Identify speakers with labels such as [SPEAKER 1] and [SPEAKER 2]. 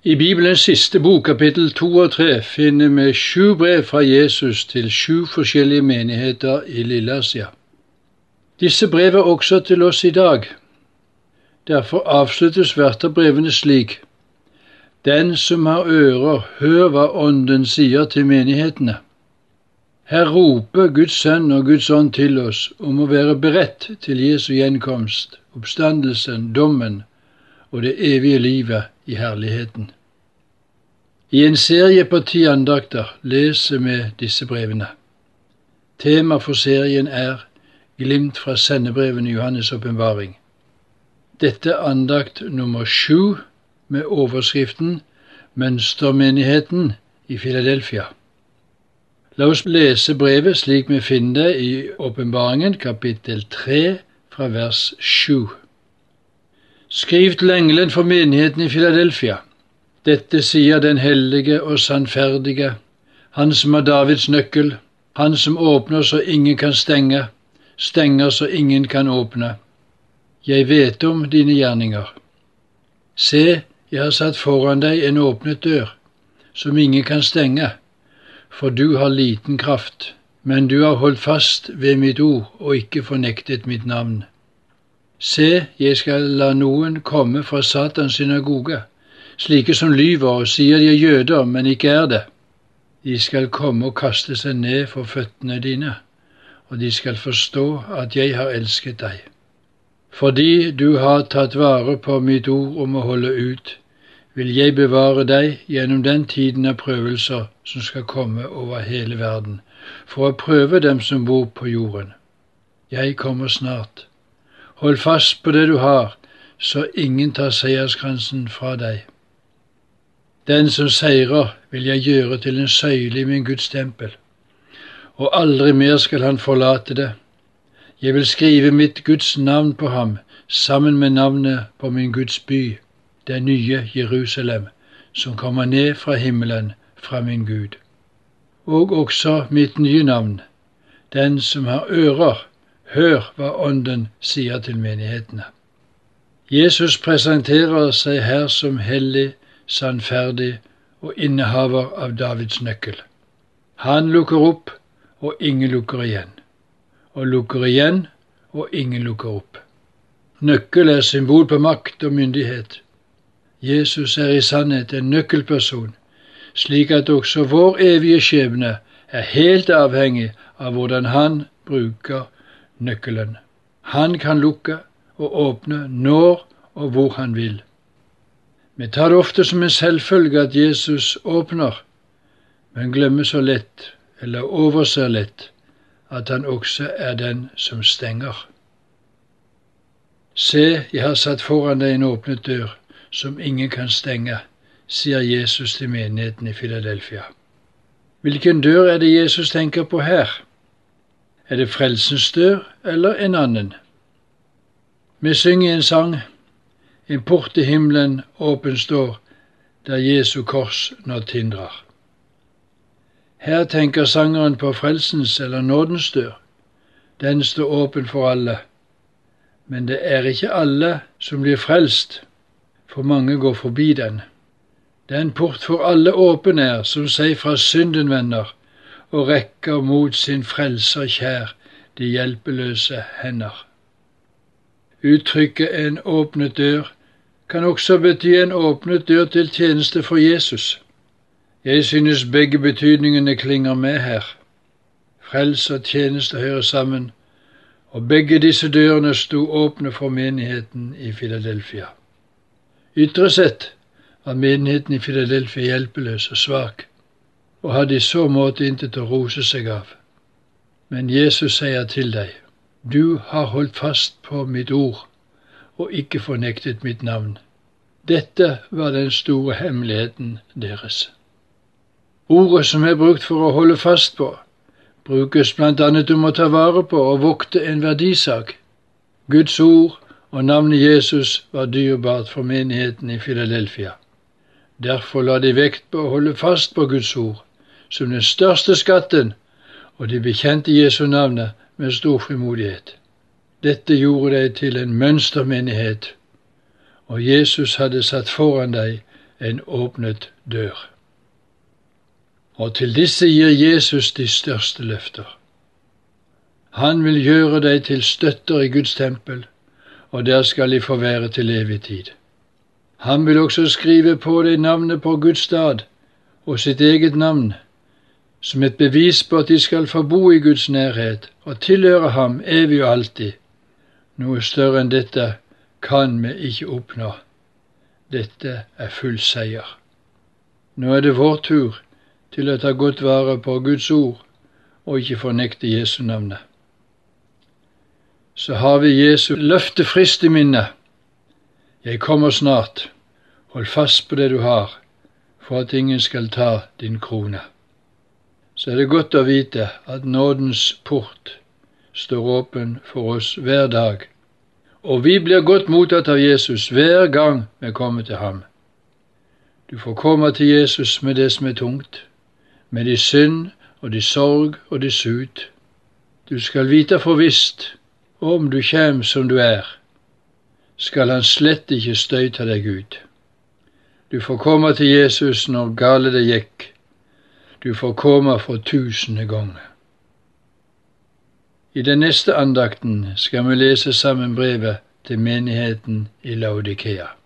[SPEAKER 1] I Bibelens siste bok, kapittel 2 og 3, finner vi 7 brev fra Jesus til 7 forskjellige menigheter i Lilleasia. Disse brev er også til oss i dag. Derfor avsluttes hvert av brevene slik: Den som har ører, hør hva Ånden sier til menighetene. Her roper Guds Sønn og Guds Ånd til oss om å være beredt til Jesu gjenkomst, oppstandelsen, dommen og det evige livet i herligheten. I en serie på 10 andakter leser vi disse brevene. Tema for serien er glimt fra sendebrevene i Johannes' åpenbaring. Dette er andakt nummer 7 med overskriften Mønstermenigheten i Filadelfia. La oss lese brevet slik vi finner det i åpenbaringen, kapittel 3, fra vers 7. Skriv til engelen for menigheten i Filadelfia. Dette sier den hellige og sannferdige, han som har Davids nøkkel, han som åpner så ingen kan stenge, stenger så ingen kan åpne. Jeg vet om dine gjerninger. Se, jeg har satt foran deg en åpnet dør, som ingen kan stenge, for du har liten kraft, men du har holdt fast ved mitt ord og ikke fornektet mitt navn. Se, jeg skal la noen komme fra Satans synagoge, slike som lyver og sier de er jøder, men ikke er det. De skal komme og kaste seg ned for føttene dine, og de skal forstå at jeg har elsket deg. Fordi du har tatt vare på mitt ord om å holde ut, vil jeg bevare deg gjennom den tiden av prøvelser som skal komme over hele verden, for å prøve dem som bor på jorden. Jeg kommer snart. Hold fast på det du har, så ingen tar seierskransen fra deg. Den som seirer vil jeg gjøre til en søyle i min Guds tempel, og aldri mer skal han forlate det. Jeg vil skrive mitt Guds navn på ham, sammen med navnet på min Guds by, det nye Jerusalem, som kommer ned fra himmelen, fra min Gud. Og også mitt nye navn, den som har ører, hør hva Ånden sier til menighetene. Jesus presenterer seg her som hellig, sannferdig og innehaver av Davids nøkkel. Han lukker opp, og ingen lukker igjen. Og lukker igjen, og ingen lukker opp. Nøkkel er symbol på makt og myndighet. Jesus er i sannhet en nøkkelperson, slik at også vår evige skjebne er helt avhengig av hvordan han bruker nøkkelen. Han kan lukke og åpne når og hvor han vil. Vi tar det ofte som en selvfølge at Jesus åpner, men glemmer så lett, eller overser lett, at han også er den som stenger. Se, jeg har satt foran deg en åpnet dør, som ingen kan stenge, sier Jesus til menigheten i Filadelfia. Hvilken dør er det Jesus tenker på her? Er det frelsens dør eller en annen? Vi synger en sang, en port til himmelen åpen står, der Jesu kors nå tindrer. Her tenker sangeren på frelsens eller nådens dør. Den står åpen for alle. Men det er ikke alle som blir frelst, for mange går forbi den. Den port for alle åpen er, som seg fra synden vender, og rekker mot sin frelser kjær de hjelpeløse hender. Uttrykket en åpnet dør kan også bety en åpnet dør til tjeneste for Jesus. Jeg synes begge betydningene klinger med her. Frelse og tjeneste hører sammen, og begge disse dørene sto åpne for menigheten i Filadelfia. Ytre sett var menigheten i Filadelfia hjelpeløs og svak, og hadde i så måte intet å rose seg av. Men Jesus sier til deg, du har holdt fast på mitt ord, og ikke fornektet mitt navn. Dette var den store hemmeligheten deres. Ordet som er brukt for å holde fast på, brukes blant annet om å ta vare på og vokte en verdisak. Guds ord og navnet Jesus var dyrebart for menigheten i Filadelfia. Derfor la de vekt på å holde fast på Guds ord som den største skatten, og de bekjente Jesu navnet med stor frimodighet. Dette gjorde deg til en mønstermenighet, og Jesus hadde satt foran deg en åpnet dør. Og til disse gir Jesus de største løfter. Han vil gjøre deg til støtter i Guds tempel, og der skal de få være til evig tid. Han vil også skrive på deg navnet på Guds stad og sitt eget navn, som et bevis på at de skal få bo i Guds nærhet og tilhøre ham evig og alltid. Noe større enn dette kan vi ikke oppnå. Dette er full seier. Nå er det vår tur til å ta godt vare på Guds ord og ikke fornekte Jesu navnet. Så har vi Jesu løftefrist i minne. Jeg kommer snart. Hold fast på det du har, for at ingen skal ta din krone. Så er det godt å vite at nådens port står åpen for oss hver dag, og vi blir godt mottatt av Jesus hver gang vi kommer til ham. Du får komme til Jesus med det som er tungt, med de synd og de sorg og de sut. Du skal vite for visst, om du kjem som du er, skal han slett ikke støyte deg ut. Du får komme til Jesus når gale det gikk. Du får komme for 1000. gang. I den neste andakten skal vi lese sammen brevet til menigheten i Laodikea.